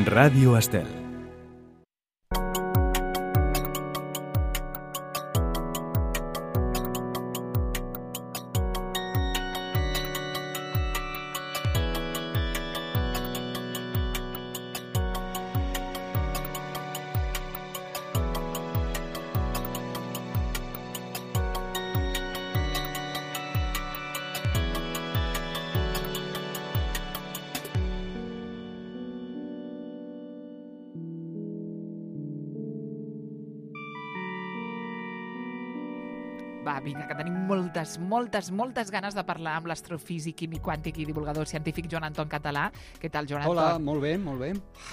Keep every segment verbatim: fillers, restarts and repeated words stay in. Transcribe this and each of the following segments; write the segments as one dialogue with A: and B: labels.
A: Ràdio Estel.
B: Va, vinga, que tenim moltes, moltes, moltes ganes de parlar amb l'astrofísic, químic quàntic i divulgador científic Joan Anton Català. Què tal, Joan Anton?
C: Hola, molt bé, molt bé.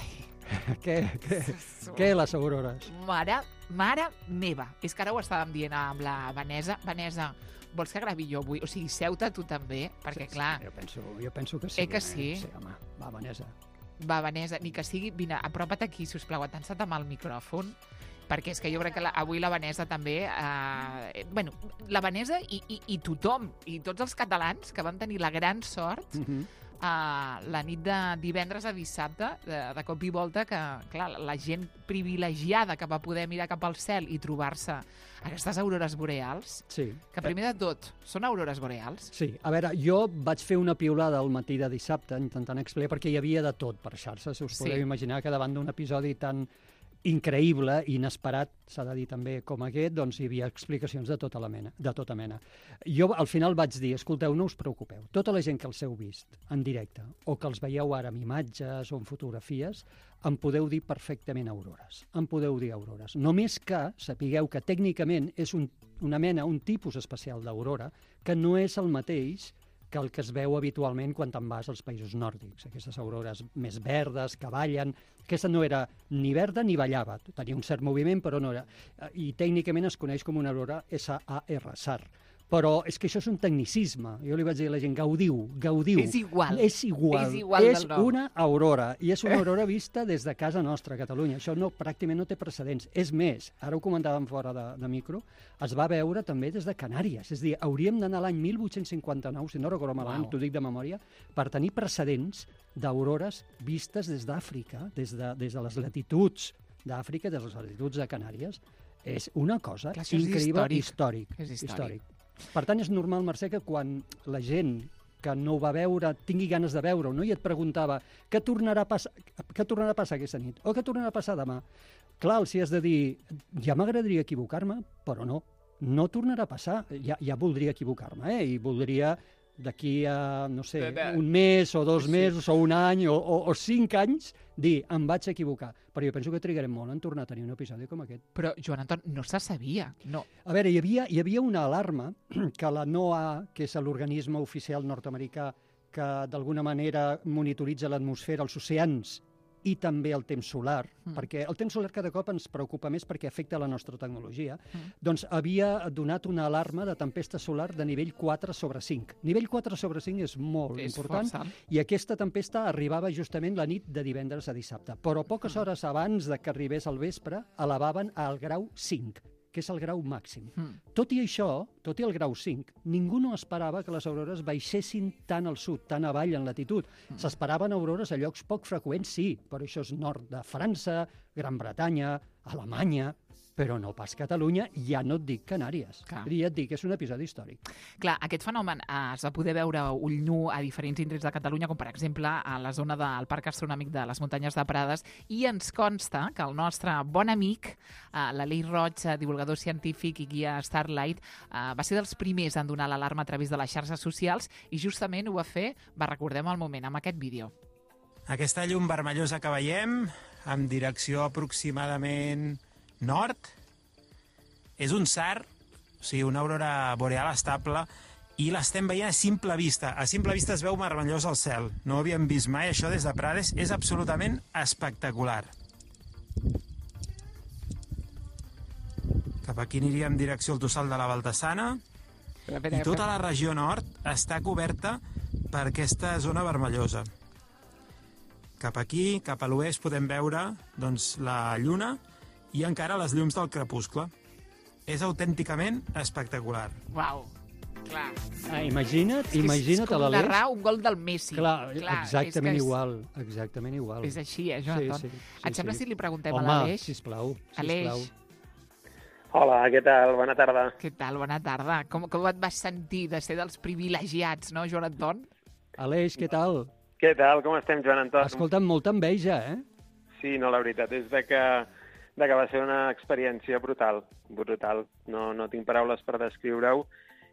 C: Què, què, què les aurores?
B: Mare, mare meva. És que ara ho estàvem dient amb la Vanessa. Vanessa, vols que gravi jo avui? O sigui, seu-te tu també, perquè
C: sí,
B: clar...
C: Sí, jo, penso, jo penso que sí.
B: Eh que sí?
C: Eh? Sí, home. Va, Vanessa.
B: Va, Vanessa, ni que sigui... Vine, apropa't aquí, sisplau, atansa't amb el micròfon, perquè és que jo crec que la, avui la Vanessa també... Eh, bueno, la Vanessa i, i, i tothom, i tots els catalans que vam tenir la gran sort
C: Uh -huh.
B: eh, la nit de divendres a dissabte, de, de cop i volta, que clar, la gent privilegiada que va poder mirar cap al cel i trobar-se aquestes aurores boreals,
C: Sí.
B: que primer de tot, són aurores boreals?
C: Sí, a veure, jo vaig fer una piulada al matí de dissabte intentant explicar, perquè hi havia de tot per xarxes. Us
B: Sí.
C: podeu imaginar que davant d'un episodi tan increïble i inesperat, s'ha de dir també com aquest, doncs hi havia explicacions de tota la mena, de tota mena. Jo al final vaig dir, escolteu, no us preocupeu, tota la gent que els heu vist en directe o que els veieu ara amb imatges o en fotografies, em podeu dir perfectament aurores, em podeu dir aurores. Només que sapigueu que tècnicament és un, una mena, un tipus especial d'aurora que no és el mateix que el que es veu habitualment quan te'n vas als països nòrdics. Aquestes aurores més verdes, que ballen. Aquesta no era ni verda ni ballava. Tenia un cert moviment, però no era... I tècnicament es coneix com una aurora S A R, S A R. Però és que això és un tecnicisme. Jo li vaig dir a la gent, gaudiu, gaudiu.
B: És igual.
C: És igual.
B: És igual
C: és
B: del nom.
C: una aurora. I és una aurora vista des de casa nostra, a Catalunya. Això no, pràcticament no té precedents. És més, ara ho comentàvem fora de, de micro, es va veure també des de Canàries. És a dir, hauríem d'anar a l'any mil vuit-cents cinquanta-nou, si no recordo malament, t'ho dic de memòria, per tenir precedents d'aurores vistes des d'Àfrica, des de, des de les latituds d'Àfrica, des de les latituds de Canàries. És una cosa
B: Clar, això és
C: increïble,
B: històric.
C: històric.
B: És històric.
C: Per tant, és normal, Mercè, que quan la gent que no ho va veure tingui ganes de veure-ho, no? I et preguntava què tornarà a passar, què tornarà a passar aquesta nit o què tornarà a passar demà. Clar, si has de dir, ja m'agradaria equivocar-me, però no, no tornarà a passar. Ja, ja voldria equivocar-me, eh? I voldria d'aquí a, no sé, un mes o dos mesos o un any o, o, o cinc anys dir, em vaig equivocar. Però jo penso que trigarem molt en tornar a tenir un episodi com aquest.
B: Però, Joan Anton, no se sabia. No.
C: A veure, hi havia, hi havia una alarma que la NOAA, que és l'organisme oficial nord-americà que d'alguna manera monitoritza l'atmosfera, els oceans i també el temps solar, mm. perquè el temps solar cada cop ens preocupa més perquè afecta la nostra tecnologia, mm. doncs havia donat una alarma de tempesta solar de nivell quatre sobre cinc. Nivell quatre sobre cinc és molt
B: és
C: important,
B: força.
C: I aquesta tempesta arribava justament la nit de divendres a dissabte, però poques hores abans de que arribés al vespre, elevaven al grau cinc, que és el grau màxim. Mm. Tot i això, tot i el grau cinc, ningú no esperava que les aurores baixessin tan al sud, tan avall en latitud. Mm. S'esperaven aurores a llocs poc freqüents, sí, però això és nord de França, Gran Bretanya, Alemanya, però no pas Catalunya, ja no et dic Canàries.
B: Clar.
C: Ja et dic que és un episodi històric.
B: Clar, aquest fenomen eh, es va poder veure ull nu a diferents indrets de Catalunya, com per exemple a la zona del Parc Astronòmic de les Muntanyes de Prades, i ens consta que el nostre bon amic, eh, l'Aleix Roig, divulgador científic i guia Starlight, eh, va ser dels primers en donar l'alarma a través de les xarxes socials i justament ho va fer, va recordem el moment, amb aquest vídeo.
D: Aquesta llum vermellosa que veiem, amb direcció aproximadament nord, és un S A R, o sigui, una aurora boreal estable, i l'estem veient a simple vista. A simple vista es veu vermellós al cel. No ho havíem vist mai, això, des de Prades. És absolutament espectacular. Cap aquí aniríem en direcció al Tossal de la Baltassana, i tota la regió nord està coberta per aquesta zona vermellosa. Cap aquí, cap a l'oest, podem veure doncs, la lluna i encara les llums del crepuscle. És autènticament espectacular.
B: Uau! Clar.
C: Ah, imagina't,
B: És,
C: imagina't
B: és
C: a
B: com
C: l'Aleix.
B: narrar un gol del Messi.
C: Clar,
B: Clar,
C: exactament
B: és que és-
C: igual, exactament igual.
B: És així, eh, Joan
C: Sí,
B: Anton?
C: sí, sí,
B: Et sembla
C: sí.
B: si li preguntem
C: Home,
B: a l'Aleix?
C: sisplau,
B: Aleix,
C: sisplau.
A: Hola, què tal? Bona tarda.
B: què tal? Bona tarda. Com, com et vas sentir de ser dels privilegiats, no, Joan Anton?
C: Aleix, què tal?
A: Què tal? Com estem, Joan Anton?
C: Escolta, amb molta enveja, eh?
A: Sí, no, la veritat és de que, de que va ser una experiència brutal, brutal. No, no tinc paraules per descriure-ho.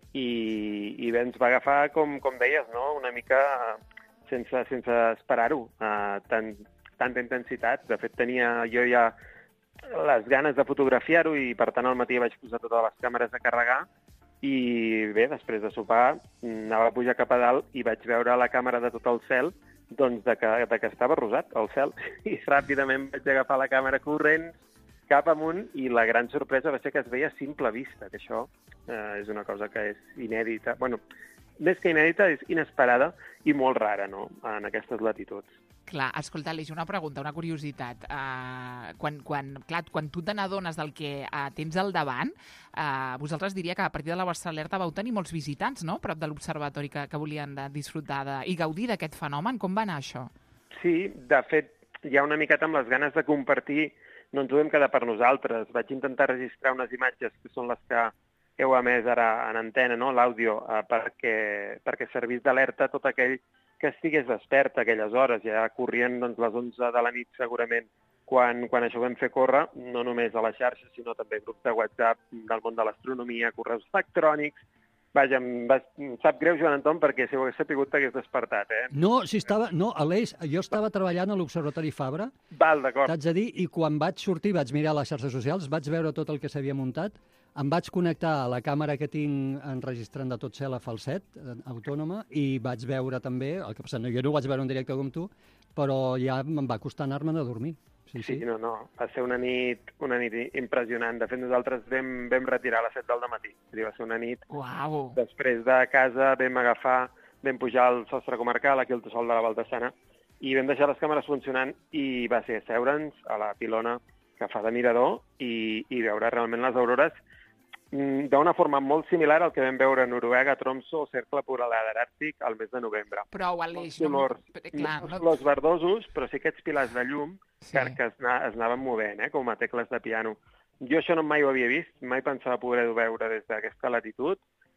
A: I, i bé, ens va agafar, com, com deies, no? Una mica sense, sense esperar-ho, uh, tant, tanta intensitat. De fet, tenia jo ja les ganes de fotografiar-ho i, per tant, al matí vaig posar totes les càmeres a carregar i, bé, després de sopar, anava a pujar cap a dalt i vaig veure la càmera de tot el cel, doncs, de que, de que estava rosat, el cel. I ràpidament vaig agafar la càmera corrents cap amunt i la gran sorpresa va ser que es veia a simple vista, que això eh, és una cosa que és inèdita. Bueno, més que inèdita, és inesperada i molt rara, no?, en aquestes latituds.
B: Clar, escolta, Aleix, una pregunta, una curiositat. Uh, quan, quan, clar, quan tu te n'adones del que uh, tens al davant, uh, vosaltres diria que a partir de la vostra alerta vau tenir molts visitants, no?, prop de l'observatori que, que volien de disfrutar de, i gaudir d'aquest fenomen. Com va anar això?
A: Sí, de fet, hi ha una miqueta amb les ganes de compartir, no ens ho vam quedar per nosaltres. Vaig intentar registrar unes imatges que són les que heu emès ara en antena, no?, l'àudio, uh, perquè, perquè servís d'alerta tot aquell que estigués despert a aquelles hores, ja corrient doncs, les onze de la nit segurament, quan, quan això ho vam fer córrer, no només a la xarxa, sinó també grups de WhatsApp del món de l'astronomia, correus electrònics. Vaja, em, va, em sap greu, Joan Anton, perquè si ho hagués sapigut t'hagués despertat, eh?
C: No, si estava... No, Aleix, jo estava treballant a l'Observatori Fabra,
A: Val, d'acord.
C: t'haig de dir, i quan vaig sortir, vaig mirar les xarxes socials, vaig veure tot el que s'havia muntat, em vaig connectar a la càmera que tinc enregistrant de tot cel a Falset, eh, autònoma, i vaig veure també, el que passa, no, jo no ho vaig veure en directe com tu, però ja em va costar anar-me'n a dormir. Sí, sí.
A: Sí, no, no, va ser una nit, una nit impressionant. De fet, nosaltres vam, vam retirar a les set del matí. Va ser una nit...
B: Uau!
A: Després de casa vam agafar, vam pujar al sostre comarcal, aquí al Tossol de la Baltassana, i vam deixar les càmeres funcionant i va ser asseure'ns a la pilona que fa de mirador i, i veure realment les aurores d'una forma molt similar al que vam veure a Noruega, a Tromsø o Cercle Polar Àrtic al mes de novembre.
B: Prou, Aleix.
A: No, colors,
B: clar,
A: no,
B: no...
A: colors verdosos, però sí aquests pilars de llum
B: Sí.
A: que, que es, na, es anaven movent, eh, com a tecles de piano. Jo això no mai ho havia vist, mai pensava poder-ho veure des d'aquesta latitud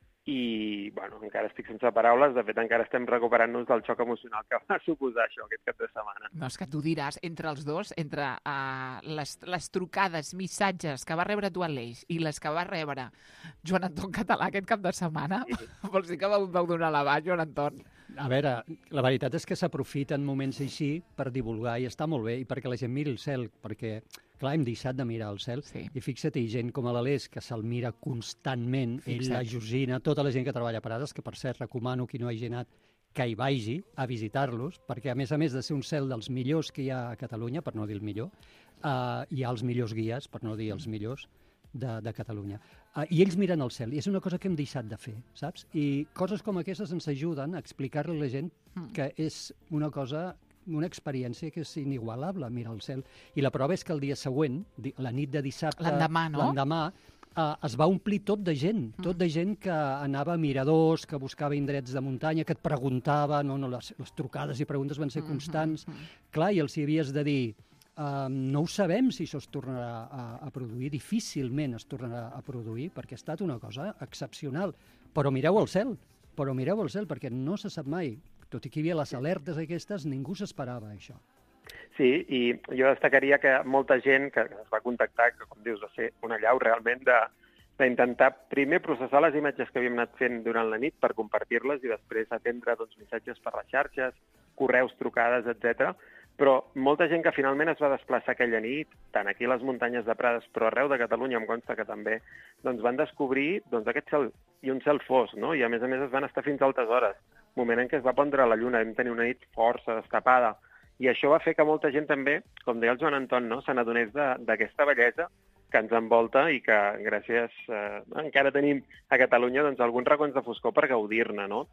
A: i, bueno, encara estic sense paraules. De fet, encara estem recuperant-nos del xoc emocional que va suposar això aquest cap de setmana.
B: No, és que tu diràs, entre els dos, entre uh, les, les trucades, missatges que va rebre tu, Aleix, i les que va rebre Joan Anton Català aquest cap de setmana, sí. Vols dir que vau, vau donar la baixa, Joan Anton?
C: A veure, la veritat és que s'aprofiten moments així per divulgar i està molt bé, i perquè la gent miri el cel, perquè, clar, hem deixat de mirar el cel,
B: Sí.
C: i fixa't, hi ha gent com a l'Aleix, que se'l mira constantment, ell,
B: Fixa't.
C: la Josina, tota la gent que treballa a Parades, que per cert recomano qui no hagi anat que hi vagi a visitar-los, perquè a més a més de ser un cel dels millors que hi ha a Catalunya, per no dir el millor, uh, hi ha els millors guies, per no dir els millors, de, de Catalunya. Uh, I ells miren el cel, i és una cosa que hem deixat de fer, saps? I coses com aquestes ens ajuden a explicar-li a la gent que és una cosa, una experiència que és inigualable, mirar el cel. I la prova és que el dia següent, di- la nit de dissabte...
B: L'endemà, no?
C: L'endemà, Uh, es va omplir tot de gent, tot de gent que anava a miradors, que buscava indrets de muntanya, que et preguntava, no, no, les, les trucades i preguntes van ser constants. Clar, i els hi havies de dir, uh, no ho sabem si això es tornarà a, a produir, difícilment es tornarà a produir, perquè ha estat una cosa excepcional. Però mireu el cel, però mireu el cel, perquè no se sap mai. Tot i que hi havia les alertes aquestes, ningú s'esperava això.
A: Sí, i jo destacaria que molta gent que es va contactar, que com dius va ser una llau realment de d'intentar primer processar les imatges que havíem anat fent durant la nit per compartir-les i després atendre doncs, missatges per les xarxes, correus, trucades, etcètera. Però molta gent que finalment es va desplaçar aquella nit, tant aquí a les muntanyes de Prades, però arreu de Catalunya, em consta que també, doncs van descobrir doncs, aquest cel i un cel fosc, no? I a més a més es van estar fins a altes hores, moment en què es va pondre la lluna, vam tenir una nit força destapada, i això va fer que molta gent també, com deia el Joan Anton, no? Se n'adonés d'aquesta bellesa que ens envolta i que gràcies eh, encara tenim a Catalunya doncs, alguns racons de foscor per gaudir-ne, no?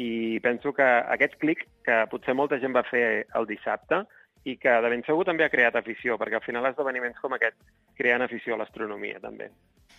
A: I penso que aquest clic que potser molta gent va fer el dissabte i que de ben segur també ha creat afició, perquè al final esdeveniments com aquest creen afició a l'astronomia també.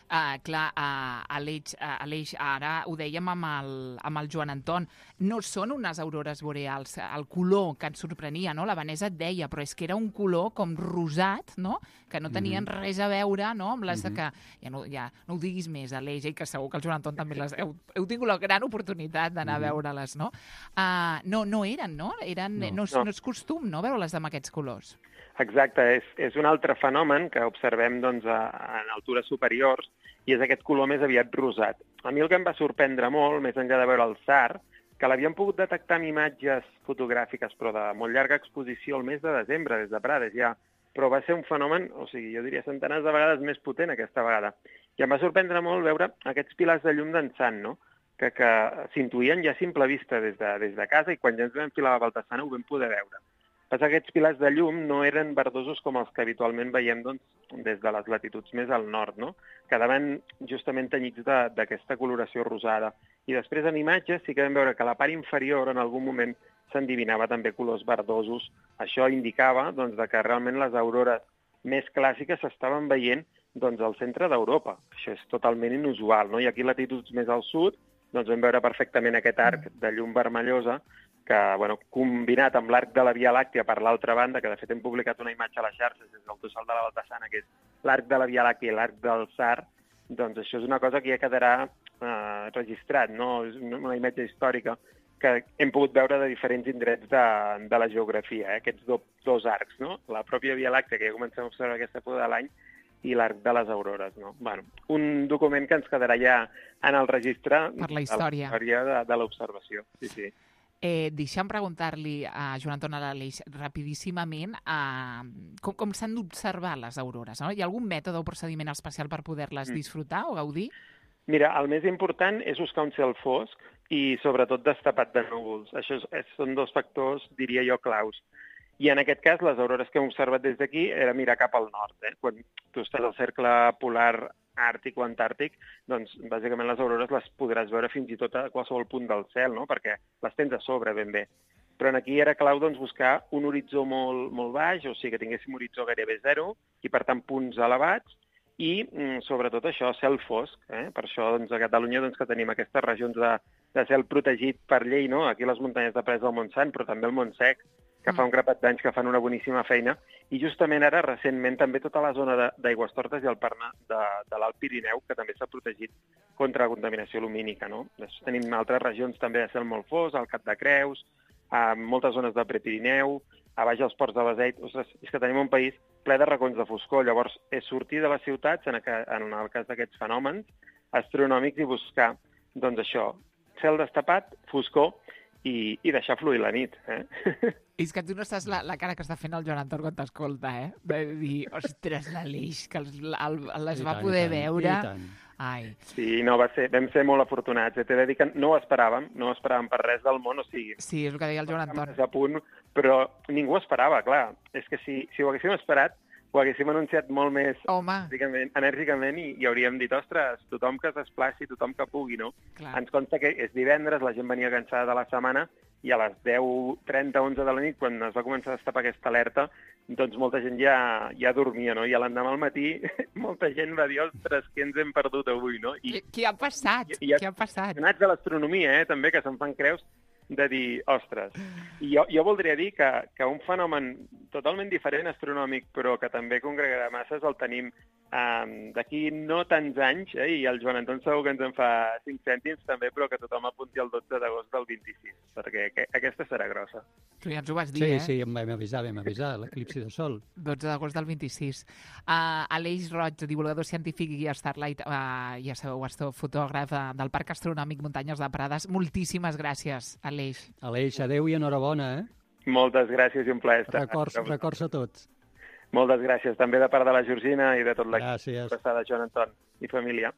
B: Uh, clar, uh, Aleix, uh, Aleix, ara ho dèiem amb el, amb el Joan Anton, no són unes aurores boreals, el color que ens sorprenia, no? La Vanessa et deia, però és que era un color com rosat, no? Que no tenien mm-hmm. res a veure, no? Amb les mm-hmm. de que, ja no, ja, no ho diguis més, Aleix, i que segur que el Joan Anton també les... Heu, heu tingut la gran oportunitat d'anar mm-hmm. a veure-les, no? Uh, no, no eren, no? Eren, no. No, no. no és costum, no?, veure-les amb aquests colors.
A: Exacte, és, és un altre fenomen que observem doncs, a, a altures superiors i és aquest color més aviat rosat. A mi el que em va sorprendre molt, més enllà de veure el SAR, que l'havíem pogut detectar en imatges fotogràfiques, però de molt llarga exposició el mes de desembre, des de Prades ja, però va ser un fenomen, o sigui, jo diria centenars de vegades més potent aquesta vegada. I em va sorprendre molt veure aquests pilars de llum dansant, no?, que, que s'intuïen ja a simple vista des de, des de casa i quan ja ens vam filar a la Baltasana ho vam poder veure. Passa que aquests pilars de llum no eren verdosos com els que habitualment veiem doncs, des de les latituds més al nord, no? Quedaven justament tenyits d'aquesta coloració rosada. I després en imatges sí que vam veure que a la part inferior en algun moment s'endivinava també colors verdosos. Això indicava doncs, que realment les aurores més clàssiques s'estaven veient doncs, al centre d'Europa. Això és totalment inusual, no? I aquí latituds més al sud doncs, vam veure perfectament aquest arc de llum vermellosa que, bueno, combinat amb l'arc de la Via Làctia per l'altra banda, que de fet hem publicat una imatge a les xarxes des del Tossal de la Baltasana, que és l'arc de la Via Làctia i l'arc del SAR, doncs això és una cosa que ja quedarà eh, registrat, no? És una imatge històrica que hem pogut veure de diferents indrets de, de la geografia, eh? Aquests do, dos arcs, no? La pròpia Via Làctia, que ja comencem a observar aquesta època de l'any, i l'arc de les aurores, no? Bueno, un document que ens quedarà ja en el registre
B: per la història,
A: la història de, de l'observació. Sí, sí.
B: Eh, deixa'm preguntar-li a Joan Anton Aleix rapidíssimament eh, com, com s'han d'observar les aurores, no? Hi ha algun mètode o procediment especial per poder-les mm. disfrutar o gaudir?
A: Mira, el més important és buscar un cel fosc i sobretot destapat de núvols. Això és, és, són dos factors, diria jo, claus. I en aquest cas, les aurores que hem observat des d'aquí era mirar cap al nord. Eh? Quan tu estàs al cercle polar àrtic o antàrtic, doncs bàsicament les aurores les podràs veure fins i tot a qualsevol punt del cel, no? Perquè les tens a sobre ben bé. Però aquí era clau doncs, buscar un horitzó molt, molt baix, o sigui que tinguéssim un horitzó gairebé zero, i per tant punts elevats, i mm, sobretot això, cel fosc. Eh? Per això doncs, a Catalunya doncs, que tenim aquestes regions de, de cel protegit per llei, no? Aquí les muntanyes de Prades del Montsant, però també el Montsec, que fa un grapat d'anys que fan una boníssima feina, i justament ara, recentment, també tota la zona d'Aigüestortes i el Parc de, de l'Alt Pirineu, que també s'ha protegit contra la contaminació lumínica, no? Després tenim altres regions també de cel molt fosc, al Cap de Creus, a moltes zones del Prepirineu, a baix als ports de Beseit. Ostres, és que tenim un país ple de racons de foscor. Llavors, és sortir de les ciutats, en, en el cas d'aquests fenòmens astronòmics, i buscar, doncs això, cel destapat, foscor, i, i deixar fluir la nit. Eh?
B: És que tu no saps la, la cara que està fent el Joan Anton quan t'escolta, eh? De dir, ostres, l'Aleix, que els, el, les va
C: tant,
B: poder
C: tant,
B: veure.
C: I tant.
B: Ai.
A: Sí, no, va ser, vam ser molt afortunats. T'he de dir que no ho esperàvem, no ho esperàvem per res del món, o sigui...
B: Sí, és el que deia el Joan Anton.
A: A punt, però ningú ho esperava, clar. És que si, si ho haguéssim esperat, ho haguéssim anunciat molt més enèrgicament, enèrgicament i, i hauríem dit, ostres, tothom que es desplaci, tothom que pugui, no? Clar. Ens consta que és divendres, la gent venia cansada de la setmana, i a les deu trenta, onze de la nit, quan es va començar a destapar aquesta alerta, doncs molta gent ja, ja dormia, no? I a l'endemà al matí molta gent va dir, ostres, què ens hem perdut avui, no? I,
B: Què ha passat?
A: I, i
B: Què ha passat?
A: Anats de l'astronomia, eh, també, que se'n fan creus, de dir, ostres. I jo, jo voldria dir que, que un fenomen totalment diferent astronòmic, però que també congregarà masses, el tenim um, d'aquí no tants anys, eh, i el Joan Anton segur que ens en fa cinc cèntims també, però que tothom apunti el dotze d'agost del vint-i-sis, perquè que, aquesta serà grossa.
B: Tu ja ens ho vas dir,
C: sí,
B: eh?
C: Sí, sí, em vam avisar, vam avisar, l'eclipsi de sol.
B: dotze d'agost del vint-i-sis. Uh, Aleix Roig, divulgador científic i Starlight, uh, ja sabeu, astrofotògraf uh, del Parc Astronòmic Muntanyes de Prades. Moltíssimes gràcies, Aleix.
C: Aleix, adeu i enhorabona, eh?
A: Moltes gràcies i un plaer estar.
C: Records, records a tots.
A: Moltes gràcies, també de part de la Georgina i de tot l'equip.
C: Gràcies.
A: Passada, Joan Anton i família.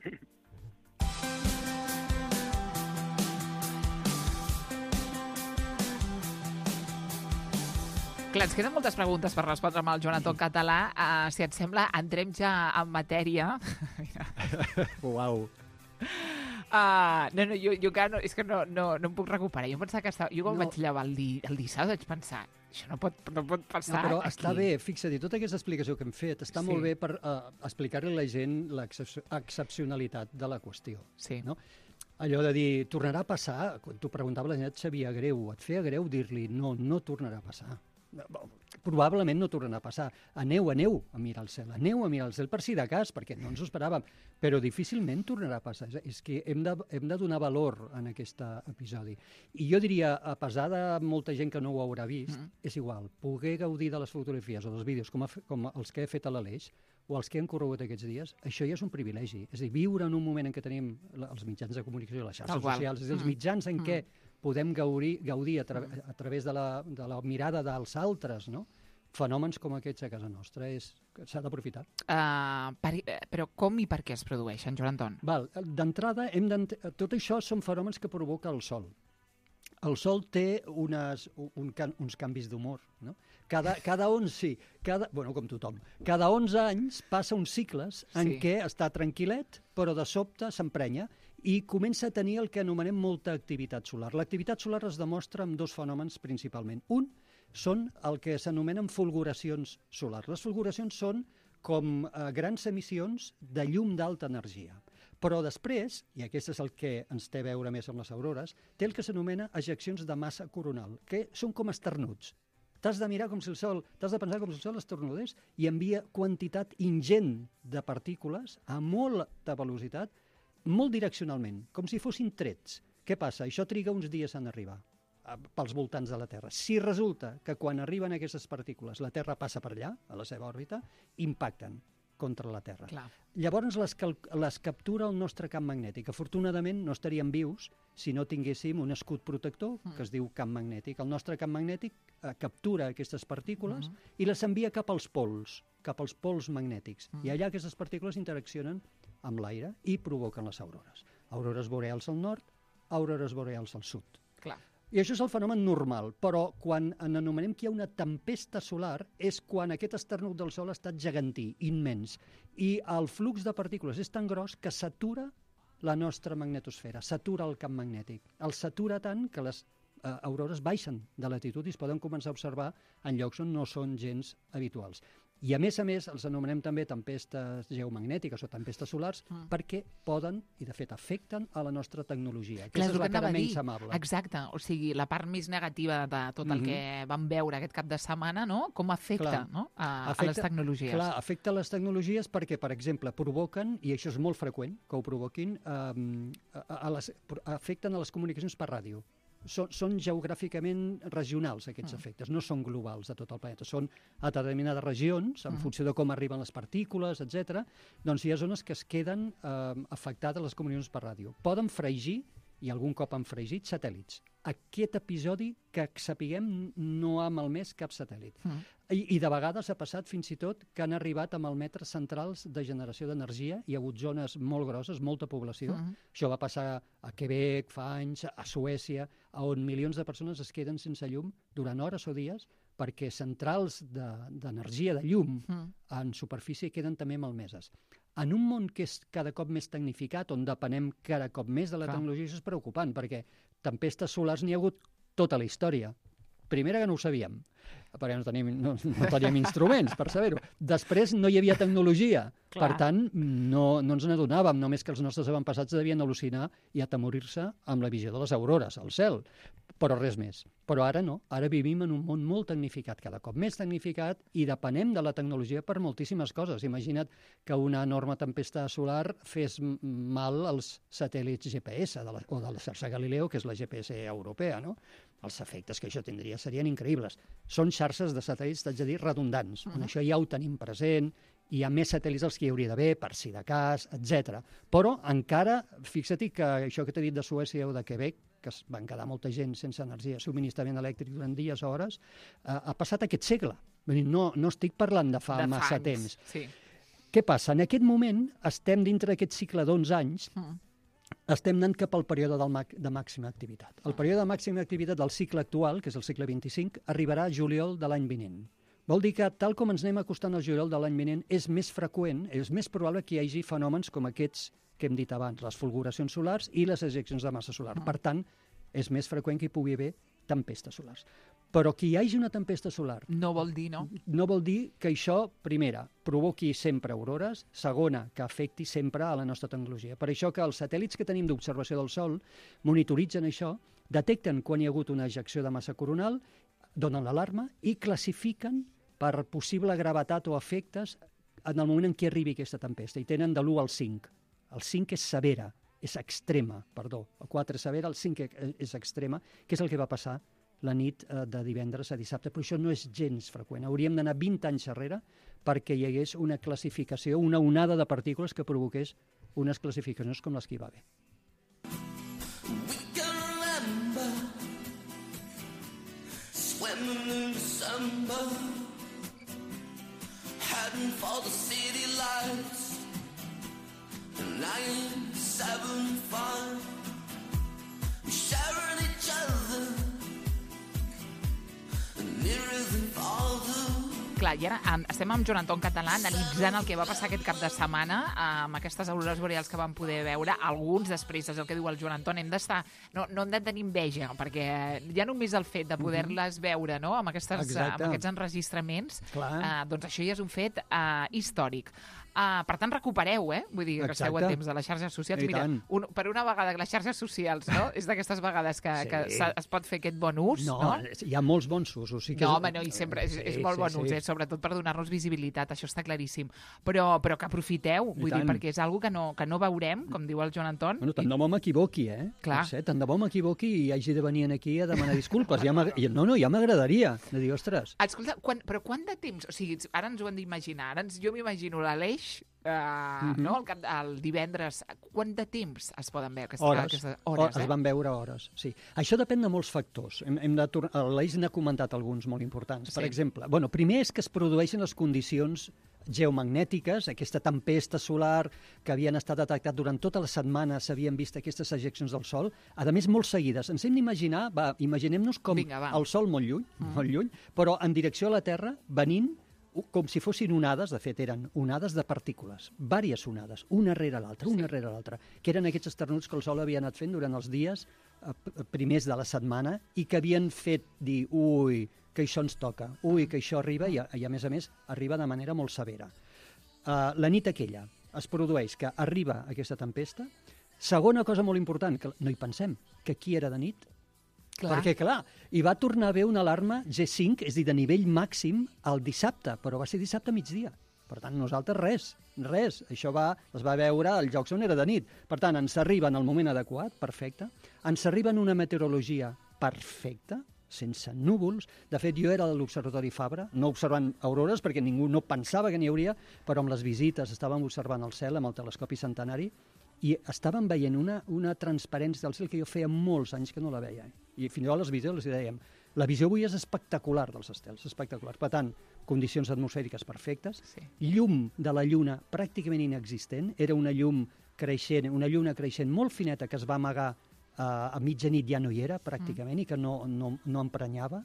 B: Clar, ens queden moltes preguntes per respondre amb el Joan Anton Català. Uh, si et sembla, entrem ja en matèria.
C: Uau.
B: Uh, no, no, jo, jo encara no, és que no, no, no em puc recuperar. Jo pensava que estava... Jo quan
C: No.
B: vaig llevar el, di, el dissabte vaig pensar, això no pot, no pot
C: No,
B: passar
C: però
B: aquí.
C: està bé, fixa't, tota aquesta explicació que hem fet està
B: Sí.
C: molt bé per uh, explicar-li a la gent l'excepcionalitat de la qüestió.
B: Sí.
C: No? Allò de dir, tornarà a passar, quan t'ho preguntava la gent, et sabia greu, et feia greu dir-li, no, no tornarà a passar. No, probablement no tornarà a passar. Aneu, aneu a mirar el cel, aneu a mirar el cel per si de cas, perquè no ens ho esperàvem, però difícilment tornarà a passar. És, és que hem de, hem de donar valor en aquest episodi. I jo diria, a pesar de molta gent que no ho haurà vist, mm. és igual, poder gaudir de les fotografies o dels vídeos com, a, com els que he fet a l'Aleix, o els que hem corregut aquests dies, això ja és un privilegi. És a dir, viure en un moment en què tenim els mitjans de comunicació, les xarxes socials, és a dir, els mitjans en mm. què podem gaudir, gaudir a, tra a través de la, de la mirada dels altres, no? Fenòmens com aquests a casa nostra, s'ha d'aprofitar.
B: Uh, però com i per què es produeixen, Joan Anton?
C: D'entrada, tot això són fenòmens que provoca el Sol. El Sol té unes, un, uns canvis d'humor, no? Cada, cada onze, sí, cada, bueno, com tothom, cada onze anys passa uns cicles en sí. què està tranquil·let, però de sobte s'emprenya i comença a tenir el que anomenem molta activitat solar. L'activitat solar es demostra amb dos fenòmens principalment. Un són el que s'anomenen fulguracions solars. Les fulguracions són com eh, grans emissions de llum d'alta energia. Però després, i aquest és el que ens té a veure més amb les aurores, té el que s'anomena ejeccions de massa coronal, que són com esternuts. T'has de mirar com si el Sol, t'has de pensar com si el Sol esternudés i envia quantitat ingent de partícules a molta velocitat, molt direccionalment, com si fossin trets. Què passa? Això triga uns dies en arribar pels voltants de la Terra. Si resulta que quan arriben aquestes partícules la Terra passa per allà, a la seva òrbita, impacten contra la Terra.
B: Clar.
C: Llavors les, les captura el nostre camp magnètic. Afortunadament no estaríem vius si no tinguéssim un escut protector que es diu camp magnètic. El nostre camp magnètic eh, captura aquestes partícules uh -huh. i les envia cap als pols, cap als pols magnètics. Uh -huh. I allà aquestes partícules interaccionen amb l'aire i provoquen les aurores. Aurores boreals al nord, aurores boreals al sud.
B: Clar.
C: I això és el fenomen normal, però quan en anomenem que hi ha una tempesta solar és quan aquest esternut del Sol ha estat gegantí, immens, i el flux de partícules és tan gros que s'atura la nostra magnetosfera, s'atura el camp magnètic. El s'atura tant que les eh, aurores baixen de latitud i es poden començar a observar en llocs on no són gens habituals. I a més a més els anomenem també tempestes geomagnètiques o tempestes solars mm. perquè poden, i de fet afecten a la nostra tecnologia.
B: Clar,
C: Aquesta és la cara menys
B: dir.
C: amable.
B: Exacte, o sigui, la part més negativa de tot el mm -hmm. que vam veure aquest cap de setmana, no? Com afecta,
C: clar,
B: no? a,
C: afecta,
B: a les tecnologies.
C: Clar, afecta les tecnologies perquè, per exemple, provoquen, i això és molt freqüent que ho provoquin, eh, a, a les, afecten a les comunicacions per ràdio. Són, són geogràficament regionals, aquests mm. efectes, no són globals a tot el planeta, són a determinades regions, en mm. funció de com arriben les partícules, etcètera. Doncs hi ha zones que es queden eh, afectades les comunicacions per ràdio. Poden fregir, i algun cop han fregit, satèl·lits. Aquest episodi, que sapiguem, no ha malmès cap satèl·lit. Mm. I, I de vegades ha passat fins i tot que han arribat a malmetre centrals de generació d'energia. Hi ha hagut zones molt grosses, molta població. Mm. Això va passar a Quebec fa anys, a Suècia, on milions de persones es queden sense llum durant hores o dies perquè centrals d'energia, de, de llum, mm. en superfície queden també malmeses. En un món que és cada cop més tecnificat, on depenem cada cop més de la Clar. tecnologia, això és preocupant, perquè tempestes solars n'hi ha hagut tota la història. Primera, que no ho sabíem, perquè no teníem, no, no teníem instruments per saber-ho. Després, no hi havia tecnologia. Clar. Per tant, no, no ens n'adonàvem, només que els nostres avantpassats devien al·lucinar i atemorir-se amb la visió de les aurores al cel, però res més. Però ara no, ara vivim en un món molt tecnificat, cada cop més tecnificat, i depenem de la tecnologia per moltíssimes coses. Imagina't que una enorme tempesta solar fes mal als satèl·lits G P S de la, o de la xarxa Galileo, que és la G P S europea, no? Els efectes que això tindria serien increïbles. Són xarxes de satèl·lits, t'haig de dir, redundants. Uh -huh. Això ja ho tenim present, hi ha més satèl·lits dels que hi hauria d'haver, per si de cas, etcètera. Però encara, fixa't que això que t'he dit de Suècia o de Quebec, que es van quedar molta gent sense energia, subministrament elèctric durant dies o hores, eh, ha passat aquest segle. No, no estic parlant de fa de massa anys. temps.
B: Sí.
C: Què passa? En aquest moment estem dintre d'aquest cicle d'onze anys, mm. estem anant cap al període del ma de màxima activitat. El període de màxima activitat del cicle actual, que és el segle vint-i-cinc, arribarà a juliol de l'any vinent. Vol dir que, tal com ens anem acostant al juliol de l'any vinent, és més freqüent, és més probable que hi hagi fenòmens com aquests que hem dit abans, les fulguracions solars i les ejeccions de massa solar. Mm. Per tant, és més freqüent que hi pugui haver tempestes solars. Però que hi hagi una tempesta solar...
B: No vol dir, no?
C: No vol dir que això, primera, provoqui sempre aurores, segona, que afecti sempre a la nostra tecnologia. Per això que els satèl·lits que tenim d'observació del Sol monitoritzen això, detecten quan hi ha hagut una ejecció de massa coronal, donen l'alarma i classifiquen per possible gravetat o efectes en el moment en què arribi aquesta tempesta. I tenen de l'u al cinc. El cinc és severa, és extrema, perdó. El quatre és severa, el cinc és extrema, que és el que va passar la nit de divendres a dissabte, però això no és gens freqüent. Hauríem d'anar vint anys enrere perquè hi hagués una classificació, una onada de partícules que provoqués unes classificacions com les que hi va haver.
E: We can remember swimming in December, heading for the city lights, nine seven five, sharing each other.
B: Clar, i ara estem amb Joan Anton Català analitzant el que va passar aquest cap de setmana amb aquestes aurores boreals que vam poder veure, alguns després, és el que diu el Joan Anton, hem d'estar, no, no hem de tenir enveja, perquè ja només el fet de poder-les veure, no?, amb, aquestes, amb aquests enregistraments, eh, doncs això ja és un fet eh, històric. Uh, per tant, recupereu, eh? Vull dir, que esteu a temps de les xarxes socials. Mira, un, per una vegada, les xarxes socials, no? És d'aquestes vegades que, sí. que es pot fer aquest bon ús, no?
C: No, hi ha molts bons usos. O sigui que
B: no,
C: és...
B: home, no, i sempre és, és sí, molt bon sí, ús, sí. eh? Sobretot per donar-nos visibilitat, això està claríssim. Però, però que aprofiteu, vull dir, perquè és una que no, que no veurem, com diu el Joan Anton.
C: Bueno, tant de bo m'equivoqui, eh?
B: Clar.
C: Sé, tant de bo m'equivoqui i hagi de venir aquí a demanar disculpes. Ja no, no, ja m'agradaria. De dir, ostres...
B: Escolta, quan, però quant de temps... O sigui, ara ens ho hem d'imaginar. Ara ens, jo m'imagino l'Aleix... Uh, uh-huh. no? el, cap, el divendres, quant de temps es poden veure aquestes
C: hores?
B: Aquestes hores
C: eh? Es van veure hores, sí. Això depèn de molts factors. Hem, hem de L'Aleix n'ha comentat alguns molt importants. Sí. Per exemple, bueno, primer és que es produeixen les condicions geomagnètiques, aquesta tempesta solar que havien estat detectat durant tota la setmana, s'havien vist aquestes ejeccions del Sol, a més molt seguides. Ens hem d'imaginar, va, imaginem-nos com Vinga, el Sol molt lluny, mm. molt lluny, però en direcció a la Terra, venint com si fossin onades, de fet eren onades de partícules, vàries onades, una rere l'altra, una sí. rere l'altra, que eren aquests esternuts que el Sol havia anat fent durant els dies eh, primers de la setmana i que havien fet dir, ui, que això ens toca, ui, que això arriba, i a, i a més a més arriba de manera molt severa. Uh, la nit aquella es produeix que arriba aquesta tempesta. Segona cosa molt important, que no hi pensem, que aquí era de nit. Clar. Perquè, clar, hi va tornar a haver una alarma G cinc, és a dir, de nivell màxim, el dissabte, però va ser dissabte a migdia. Per tant, nosaltres res, res. Això va, es va veure als llocs on era de nit. Per tant, ens arriba en el moment adequat, perfecte. Ens arriba en una meteorologia perfecta, sense núvols. De fet, jo era a l'Observatori Fabra, no observant aurores, perquè ningú no pensava que n'hi hauria, però amb les visites estàvem observant el cel amb el telescopi centenari i estàvem veient una, una transparència del cel que jo feia molts anys que no la veia. I fins i tot a les visions els dèiem, la visió avui és espectacular dels estels, espectacular. Per tant, condicions atmosfèriques perfectes, sí. Llum de la lluna pràcticament inexistent, era una llum creixent, una lluna creixent molt fineta que es va amagar uh, a mitjanit, ja no hi era pràcticament, mm. i que no, no, no emprenyava.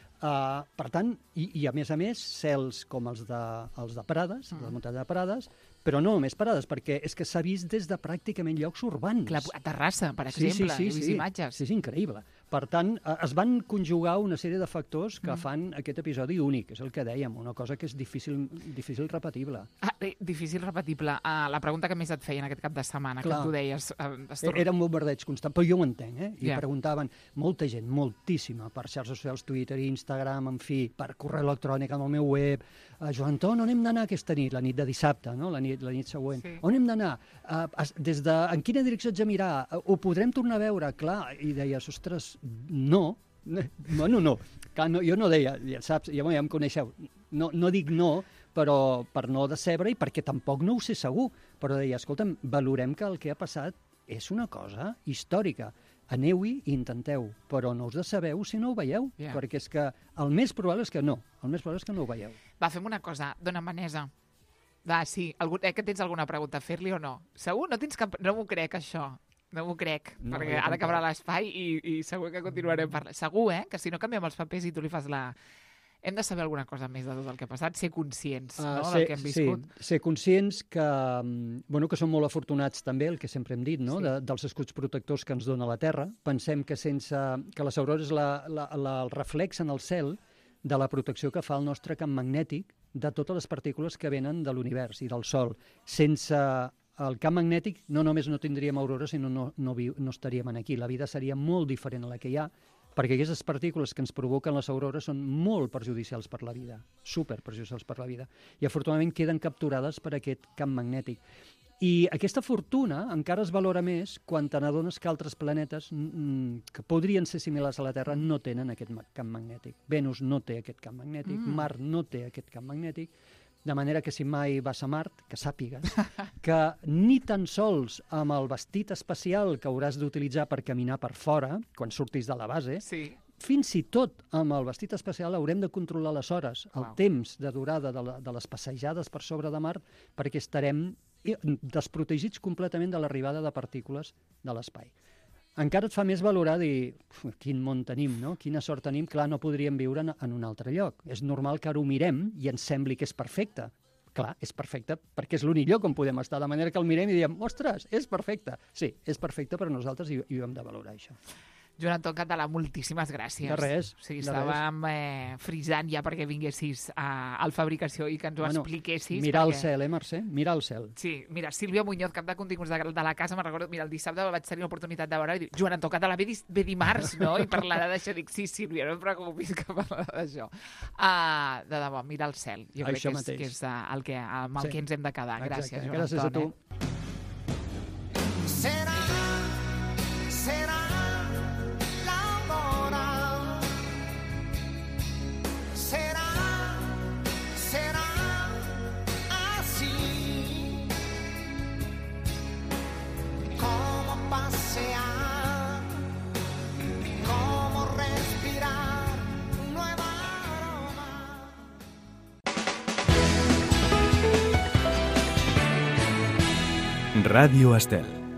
C: Uh, per tant, i, i a més a més, cels com els de, els de Prades, mm. la muntanya de Prades, però no només Prades, perquè és que s'ha vist des de pràcticament llocs urbans.
B: Clar, a Terrassa, per exemple, sí, sí, sí, he vist
C: sí.
B: imatges.
C: Sí, és increïble. Per tant, es van conjugar una sèrie de factors que mm. fan aquest episodi únic, és el que dèiem, una cosa que és difícil, difícil repetible.
B: Ah, eh, difícil repetible. Uh, la pregunta que més et feien aquest cap de setmana, Clar. que tu deies... Uh,
C: torna... Era un bombardeig constant, però jo ho entenc, eh? I yeah. preguntaven molta gent, moltíssima, per xarxes socials, Twitter, Instagram, en fi, per correu electrònic, amb el meu web. Uh, Joan Anton, on hem d'anar aquesta nit? La nit de dissabte, no? La nit, la nit següent. Sí. On hem d'anar? Uh, des de... En quina direcció ets a mirar? Uh, ho podrem tornar a veure? Clar, i deies, ostres, no, bueno, no, no jo no deia, ja saps, ja, ja em coneixeu, no, no dic no, però per no decebre i perquè tampoc no ho sé segur, però deia, escolta'm, valorem que el que ha passat és una cosa històrica, aneu-hi i intenteu, però no us decebeu si no ho veieu, yeah. perquè és que el més probable és que no, el més probable és que no ho veieu.
B: Va, fem una cosa, dona Manesa. Va, sí, algun, eh, que tens alguna pregunta a fer-li o no? Segur? No tens cap... No m'ho crec, això. No m'ho crec, no, perquè ara acabarà l'espai i, i segur que continuarem parlant. Segur, eh? Que si no canviem els papers i tu li fas la... Hem de saber alguna cosa més de tot el que ha passat, ser conscients
C: Uh,
B: no,
C: ser,
B: del que hem viscut.
C: Sí, ser conscients que, mm, bueno, que som molt afortunats també, el que sempre hem dit, no?
B: Sí.
C: de, dels escuts protectors que ens dona la Terra. Pensem que sense que les aurores la, la, la, el reflex en el cel de la protecció que fa el nostre camp magnètic de totes les partícules que venen de l'univers i del Sol. Sense el camp magnètic no només no tindríem aurores, sinó no, no, vi, no estaríem aquí. La vida seria molt diferent a la que hi ha, perquè aquestes partícules que ens provoquen les aurores són molt perjudicials per la vida, super perjudicials per la vida, i afortunadament queden capturades per aquest camp magnètic. I aquesta fortuna encara es valora més quan te n'adones que altres planetes mm, que podrien ser similars a la Terra no tenen aquest camp magnètic. Venus no té aquest camp magnètic, mm. Mart no té aquest camp magnètic, de manera que si mai vas a Mart, que sàpigues que ni tan sols amb el vestit espacial que hauràs d'utilitzar per caminar per fora, quan surtis de la base,
B: Sí.
C: fins i tot amb el vestit espacial haurem de controlar les hores, el
B: Wow.
C: temps de durada de, la, de les passejades per sobre de Mart, perquè estarem desprotegits completament de l'arribada de partícules de l'espai. Encara et fa més valorar dir quin món tenim, no? Quina sort tenim, clar, no podríem viure en, en un altre lloc. És normal que ara ho mirem i ens sembli que és perfecte. Clar, és perfecte perquè és l'únic lloc on podem estar, de manera que el mirem i diem, ostres, és perfecte. Sí, és perfecte per a nosaltres i, i ho hem de valorar, això.
B: Joan Anton Català, moltíssimes gràcies.
C: De res,
B: O sigui,
C: de
B: estàvem eh, frisant ja perquè vinguessis a, al Fabricació i que ens ho
C: Bueno,
B: expliquessis.
C: Mirar
B: perquè...
C: el cel, eh, Mercè? Mirar el cel.
B: Sí, mira, Sílvia Muñoz, cap de continguts de, de la casa, me'n recordo, mira, el dissabte vaig tenir l'oportunitat de veure i dic, Joan Anton Català ve, dis, ve dimarts, no? I parlarà d'això. Dic, sí, Sílvia, no et preocupis que parlarà d'això. Uh, de debò, mirar el cel. Jo crec
C: Això
B: que és,
C: mateix.
B: que és uh, el que, amb el
C: Sí.
B: que ens hem de quedar. Gràcies,
C: Exacte.
B: Joan
C: Gràcies
B: Anton.
C: a tu.
B: Eh?
E: Será, será la hora. Será, será así. Como pasear, como respirar un nuevo aroma.
F: Radio Estel.